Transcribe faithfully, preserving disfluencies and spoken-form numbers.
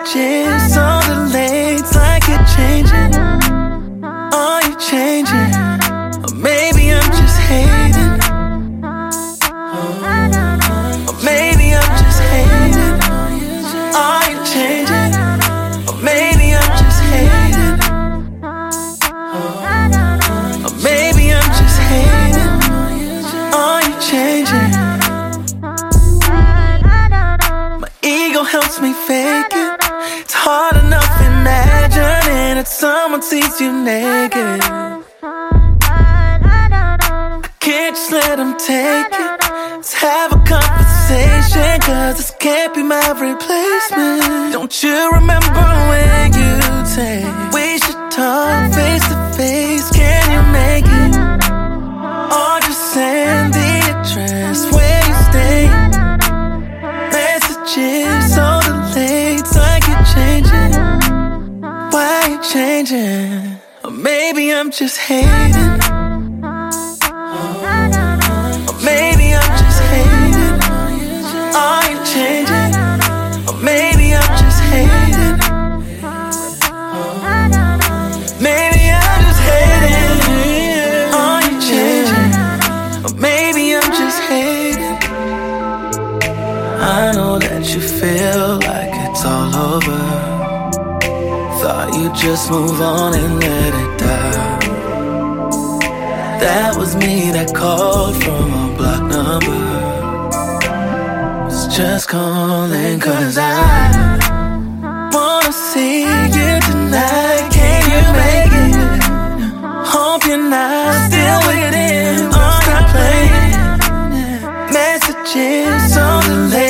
Messages on the lanes like you're changing. Are you changing? Or maybe I'm just hating. Or maybe I'm just hating. Are you changing? Or maybe I'm just hating. Or maybe I'm just hating. Are you changing? My ego helps me fake it. It's hard enough imagining that someone sees you naked. I can't just let them take it. Let's have a conversation, cause this can't be my replacement. Don't you remember when you say we should talk face to face? Can you make it? Or just send the address where you stay. Messages on the lanes like you're changing. Why you changing? Or maybe I'm just hating. Or maybe I'm just hating. Are you changing? Or maybe I'm just hating. Maybe I'm just hating. Are you changing? Or maybe I'm just hating. I know that you feel like it's all over. Thought you'd just move on and let it die. That was me that called from a block number. Was just calling cause I wanna see you tonight. Can you make it? Hope you're not still waiting. Stop playing. Messages on the list.